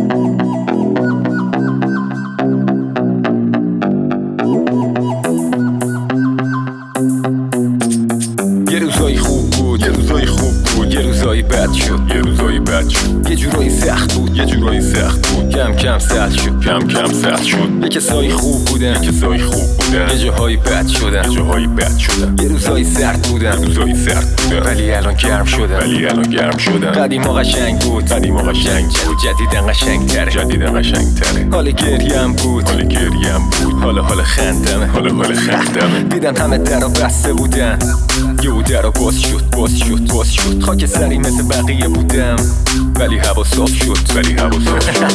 یه روزایی خوب بود، یه روزایی خوب بود، یه روزایی بد شد، یه روزایی بد شد. یه جورایی سخت بود، یه جورایی سخت بود. کم کم سخت شد، کم کم سخت شد. یه کسایی خوب بودن، یه کسایی خوب بودن. یه جاهایی بد شدن، یه جاهایی بد شدن. یه روزایی سرد بودن، یه روزایی سرد بودن. ولی الان گرم شدن، ولی الان گرم شدن. قدیما قشنگ بود، قدیما قشنگ بود. جدیدن قشنگ‌تره، جدیدن قشنگ‌تره. حال گریم بود، حال گریم بود. حال خندمه، حال خندمه. دیدم همه درا بسته بودن، یهو درا باز شد، باز شد، باز شد. خاک سری مثل بقیه بودم، ولی هوا صاف شد، ولی هوا صاف شد.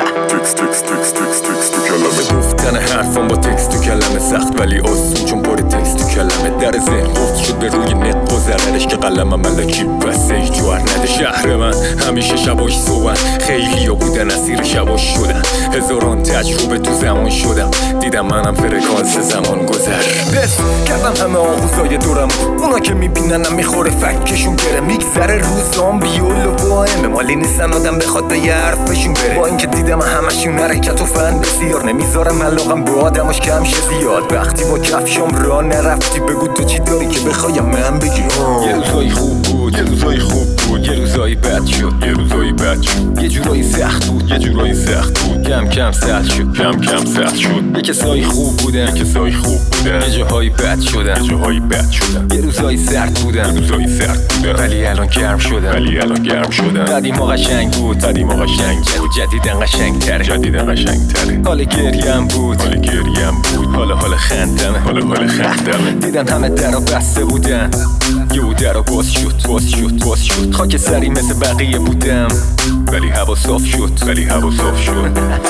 تکست تو کلمه. گفتن حرفم با تکست تو کلمه سخت ولی آسون، چون پر تکست تو کلمه. در ذهن قفل شد به روی نت و ضررش که قلمم ملکی بسته هیچ جوهر نده. شهر من همیشه شباش صبح، خیلی ها بودن اسیر شباش شدن. هزاران تجربه تو زمان شدم، دیدم منم فرکانس زمان گذر. دست کردم همه آغوزای دورم، اونا که میبیننم میخوره فکشون بره. میگذره روزام بیول و واهمه، مالی نیستن آدم بخواد به یه حرف بشون بره. با اینکه دیدم همشون حرکت و فن بسیار، نمیذارم علاقم به آدماش کم شه زیاد. وقتی با کفشام را نرفتی بگو تو چی داری که بخوایم من بگی. یه روزایی خوب بود، یه روزایی خوب بود، یه روزایی بد شد، یه روزایی بد شد. یه جورایی سخت بود، یه جورایی سخت بود. کم کم سخت شد، کم کم سخت شد. یه کسایی خوب بودن، یه کسایی خوب بودن. یه جاهایی بد شدن، یه جاهایی بد شدن. یه روزایی سرد بودن، یه روزایی سرد بودن. ولی الان گرم شدن، ولی الان گرم شدن. قدیما قشنگ بود، قدیما قشنگ بود. جدیدن قشنگ‌تره، جدیدن قشنگ‌تره. حال گریم بود، حال گریم بود. حال خندمه، حال خندمه. دیدم همه درا بسته بودن، یهو درا باز شد، باز شد، باز شد. خاک سری مثل بقیه بودم، ولی هوا صاف شد، ولی هوا صاف شد.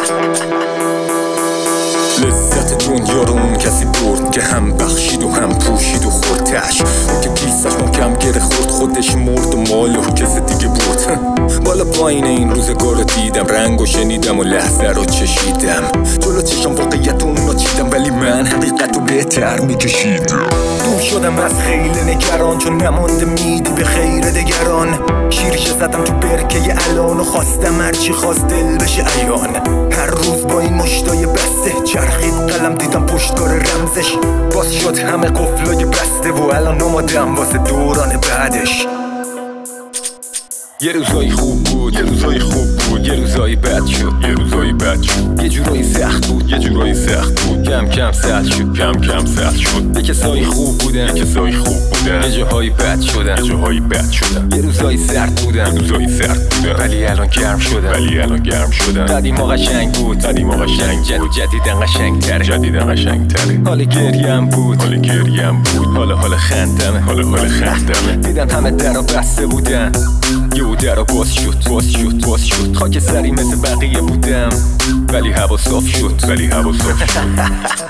لذت دنیا رو اون کسی برد که هم بخشید و هم پوشید و خوردش. اون که کیسش محکم گره خورد، خودش مرد و مال و کسی دیگه برد. بالا پایین این روزگار رو دیدم، رنگ و شنیدم و لحظه رو چشیدم. جلو چشم واقعیت اون چیدم، ولی من حقیقت رو بهتر میکشیدم. دور شدم از خیل نگران، چون نمانده میدی به خیر دگران. شیرش زدم تو برکه الان و خواستم هرچی خواست دل بشه عیان. هر روز با این مشتای بسته چرخید قلم، دیدم پشتکار رمزش. باز شد همه قفلای بسته و الان اومدم واسه دوران بعدش. یه روزایی خوب بود، یه روزایی خوب بود، یه روزایی بد شد، یه روزایی بد شد. یه جورایی سخت بود، یه جورایی سخت بود. کم کم سخت شد، کم کم سخت شد. یه کسایی خوب بودن، یه کسایی خوب بودن. یه جاهایی بد شدن، یه جاهایی بد شدن. یه روزایی سرد بودن، یه روزایی سرد بودن. ولی الان گرم شدن، ولی الان گرم شدن. قدیما قشنگ بود، قدیما قشنگ بود. جدیدن قشنگ‌تره، جدیدن قشنگ‌تره. حال گریم بود، حال گریم بود. حال خندمه، حال خندمه. دیدم همه درا بسته بودن، یهو درا باز شد، باز شد، باز شد. خاک سری مثل بقیه بودم، ولی هوا صاف شد، ولی هوا صاف شد.